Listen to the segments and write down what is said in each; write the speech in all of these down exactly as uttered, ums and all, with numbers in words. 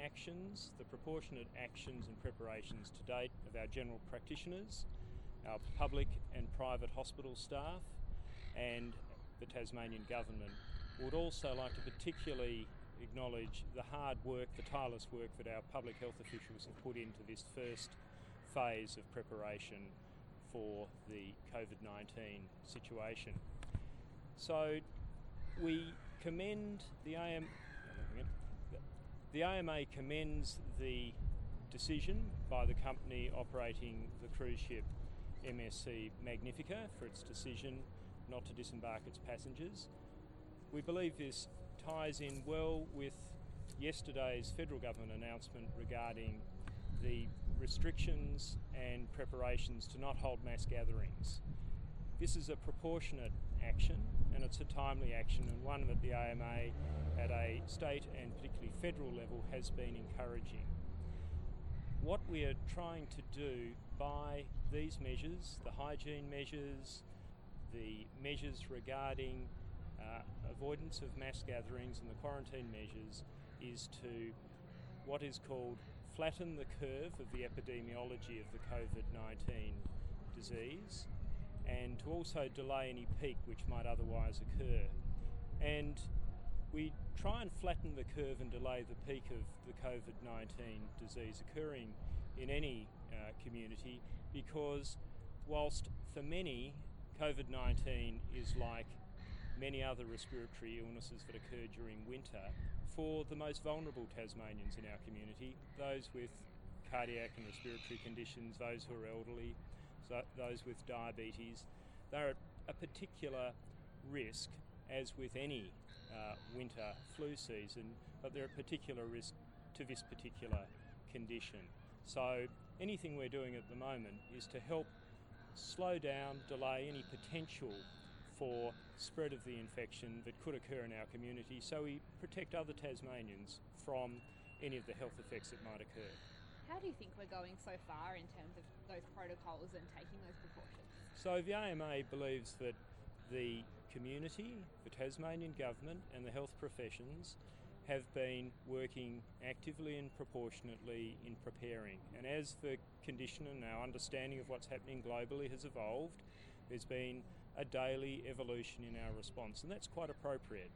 actions, the proportionate actions and preparations to date of our general practitioners, our public and private hospital staff, and the Tasmanian Government. Would also like to particularly acknowledge the hard work, the tireless work that our public health officials have put into this first phase of preparation for the COVID nineteen situation. So we commend the A M the A M A commends the decision by the company operating the cruise ship M S C Magnifica for its decision not to disembark its passengers. We believe this ties in well with yesterday's federal government announcement regarding the restrictions and preparations to not hold mass gatherings. This is a proportionate action, and it's a timely action, and one that the A M A at a state and particularly federal level has been encouraging. What we are trying to do by these measures, the hygiene measures, the measures regarding uh, avoidance of mass gatherings and the quarantine measures, is to what is called flatten the curve of the epidemiology of the COVID nineteen disease, and to also delay any peak which might otherwise occur. And we try and flatten the curve and delay the peak of the COVID nineteen disease occurring in any uh, community, because whilst for many COVID nineteen is like many other respiratory illnesses that occur during winter, for the most vulnerable Tasmanians in our community, those with cardiac and respiratory conditions, those who are elderly, so those with diabetes, they're at a particular risk, as with any uh, winter flu season, but they're at particular risk to this particular condition. So anything we're doing at the moment is to help slow down, delay any potential for spread of the infection that could occur in our community, so we protect other Tasmanians from any of the health effects that might occur. How do you think we're going so far in terms of those protocols and taking those precautions? So the A M A believes that the community, the Tasmanian Government and the health professions have been working actively and proportionately in preparing. And as the condition and our understanding of what's happening globally has evolved, there's been a daily evolution in our response, and that's quite appropriate.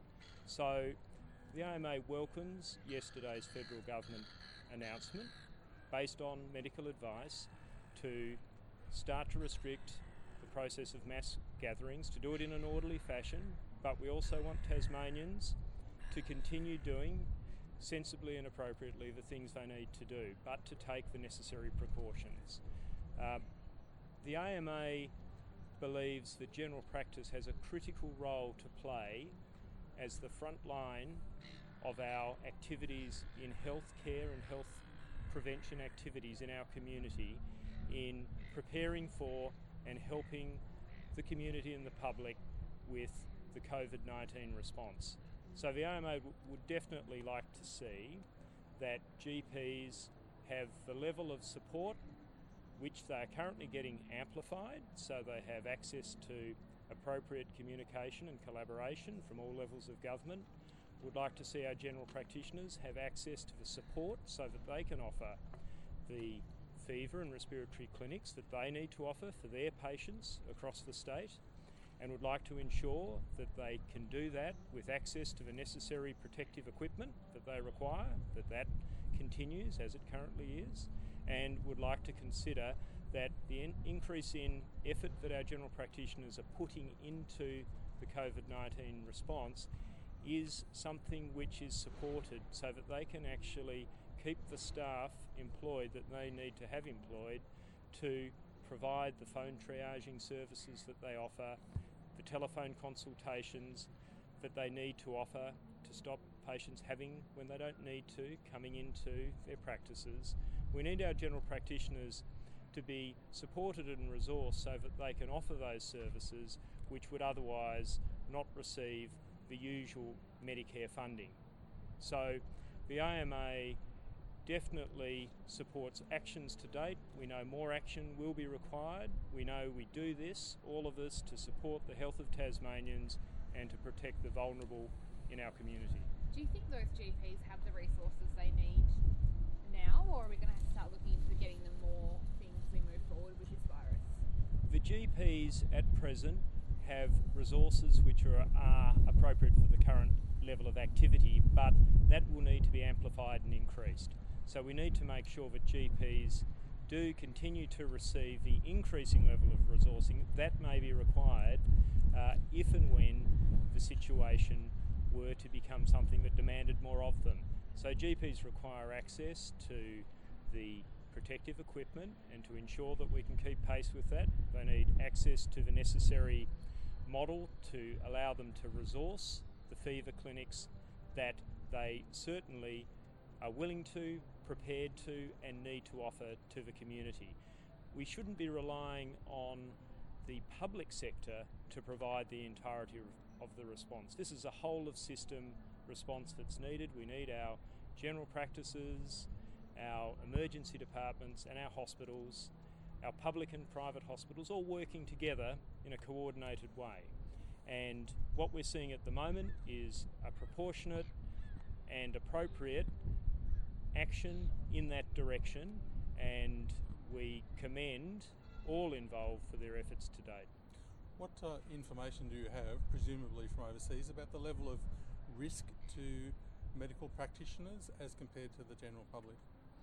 So the A M A welcomes yesterday's federal government announcement based on medical advice to start to restrict the process of mass gatherings, to do it in an orderly fashion, but we also want Tasmanians to continue doing sensibly and appropriately the things they need to do, but to take the necessary precautions. Uh, the A M A believes that general practice has a critical role to play as the front line of our activities in health care and health prevention activities in our community, in preparing for and helping the community and the public with the COVID nineteen response. So the A M A w- would definitely like to see that G Ps have the level of support which they are currently getting amplified, so they have access to appropriate communication and collaboration from all levels of government. Would like to see our general practitioners have access to the support so that they can offer the fever and respiratory clinics that they need to offer for their patients across the state, and would like to ensure that they can do that with access to the necessary protective equipment that they require, that that continues as it currently is, and would like to consider that the in- increase in effort that our general practitioners are putting into the COVID nineteen response is something which is supported so that they can actually keep the staff employed that they need to have employed to provide the phone triaging services that they offer, the telephone consultations that they need to offer to stop patients having, when they don't need to, coming into their practices. We need our general practitioners to be supported and resourced so that they can offer those services which would otherwise not receive the usual Medicare funding. So the A M A definitely supports actions to date. We know more action will be required. We know we do this, all of us, to support the health of Tasmanians and to protect the vulnerable in our community. Do you think those G Ps have the resources they need Ps at present have resources which are, are appropriate for the current level of activity, but that will need to be amplified and increased. So we need to make sure that G Ps do continue to receive the increasing level of resourcing that may be required uh, if and when the situation were to become something that demanded more of them. So G Ps require access to the protective equipment, and to ensure that we can keep pace with that, they need access to the necessary model to allow them to resource the fever clinics that they certainly are willing to, prepared to, and need to offer to the community. We shouldn't be relying on the public sector to provide the entirety of, of the response. This is a whole of system response that's needed. We need our general practices, our emergency departments and our hospitals, our public and private hospitals, all working together in a coordinated way. And what we're seeing at the moment is a proportionate and appropriate action in that direction, and we commend all involved for their efforts to date. What uh, information do you have, presumably from overseas, about the level of risk to medical practitioners as compared to the general public?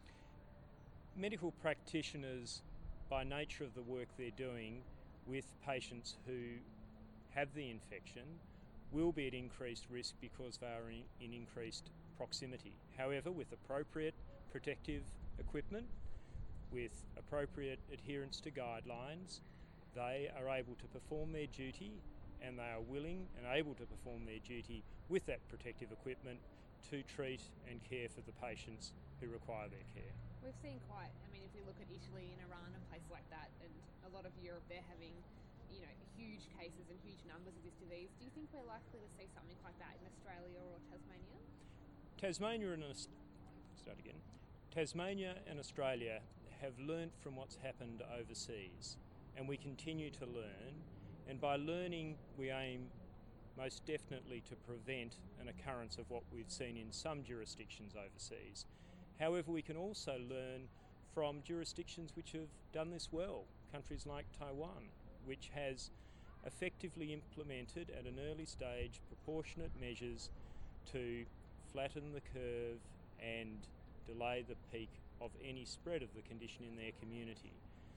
Medical practitioners, by nature of the work they're doing with patients who have the infection, will be at increased risk because they are in, in increased proximity. However, with appropriate protective equipment, with appropriate adherence to guidelines, they are able to perform their duty, and they are willing and able to perform their duty with that protective equipment to treat and care for the patients who require their care. We've seen quite, I mean, if we look at Italy and Iran and places like that, and a lot of Europe, they're having, you know, huge cases and huge numbers of this disease. Do you think we're likely to see something like that in Australia or Tasmania? Tasmania and start again. Tasmania and Australia have learnt from what's happened overseas, and we continue to learn. And by learning, we aim most definitely to prevent an occurrence of what we've seen in some jurisdictions overseas. However, we can also learn from jurisdictions which have done this well, countries like Taiwan, which has effectively implemented at an early stage proportionate measures to flatten the curve and delay the peak of any spread of the condition in their community.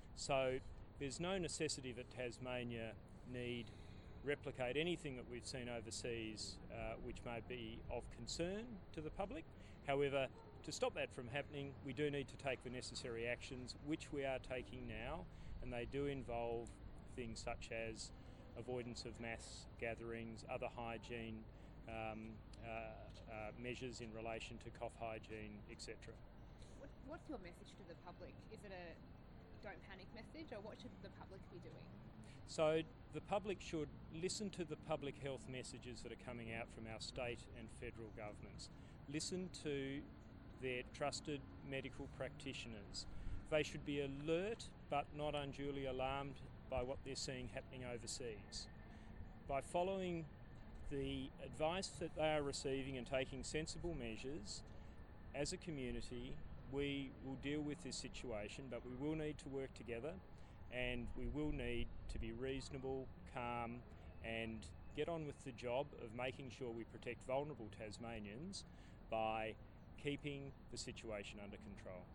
So there's no necessity that Tasmania need replicate anything that we've seen overseas uh, which may be of concern to the public. However, to stop that from happening, we do need to take the necessary actions, which we are taking now, and they do involve things such as avoidance of mass gatherings, other hygiene um, uh, uh, measures in relation to cough hygiene, et cetera. What, what's your message to the public? Is it a don't panic message, or what should the public be doing? So the public should listen to the public health messages that are coming out from our state and federal governments. Listen to their trusted medical practitioners. They should be alert but not unduly alarmed by what they're seeing happening overseas. By following the advice that they are receiving and taking sensible measures, as a community, we will deal with this situation, but we will need to work together, and we will need to be reasonable, calm, and get on with the job of making sure we protect vulnerable Tasmanians by keeping the situation under control.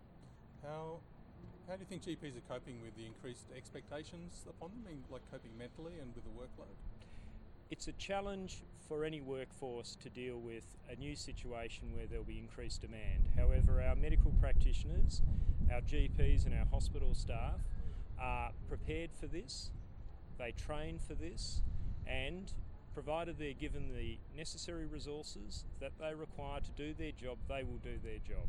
How how do you think G Ps are coping with the increased expectations upon them, I mean, like coping mentally and with the workload? It's a challenge for any workforce to deal with a new situation where there'll be increased demand. However, our medical practitioners, our G Ps and our hospital staff are prepared for this, they train for this, and provided they're given the necessary resources that they require to do their job, they will do their job.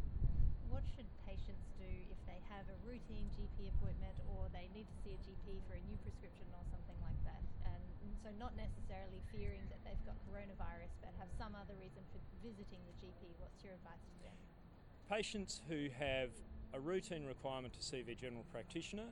What should patients do if they have a routine G P appointment, or they need to see a G P for a new prescription or something like that? And so not necessarily fearing that they've got coronavirus, but have some other reason for visiting the G P. What's your advice to them? Patients who have a routine requirement to see their general practitioner,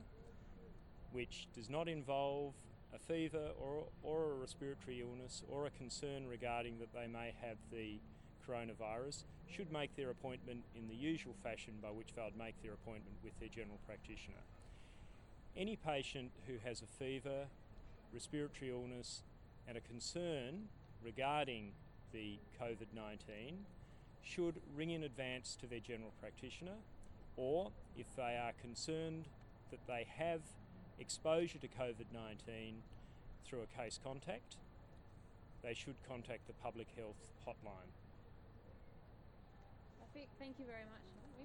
which does not involve a fever or, or a respiratory illness or a concern regarding that they may have the coronavirus, should make their appointment in the usual fashion by which they would make their appointment with their general practitioner. any patient who has a fever, respiratory illness and a concern regarding the COVID nineteen should ring in advance to their general practitioner, or if they are concerned that they have exposure to COVID nineteen through a case contact, they should contact the public health hotline. Perfect. Thank you very much.